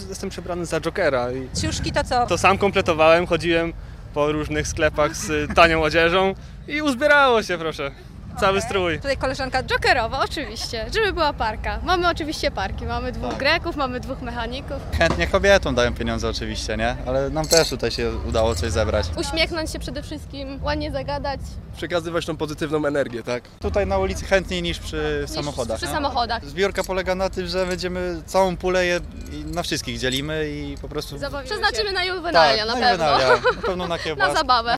jestem przebrany za Jokera. I Ciuszki to co? to sam kompletowałem, chodziłem po różnych sklepach z tanią odzieżą i uzbierało się, proszę. Cały strój. Tutaj koleżanka Jokerowo, oczywiście, żeby była parka. Mamy oczywiście parki, mamy dwóch Greków, mamy dwóch mechaników. Chętnie kobietom dają pieniądze oczywiście, nie? Ale nam też tutaj się udało coś zebrać. Uśmiechnąć się przede wszystkim, ładnie zagadać. Przekazywać tą pozytywną energię, tak? Tutaj na ulicy chętniej niż przy samochodach. Przy nie? samochodach. Zbiórka polega na tym, że będziemy całą pulę i na wszystkich dzielimy i po prostu... Przeznaczymy na juwenalia na pewno. Na pewno na kiełbasę. Na zabawę.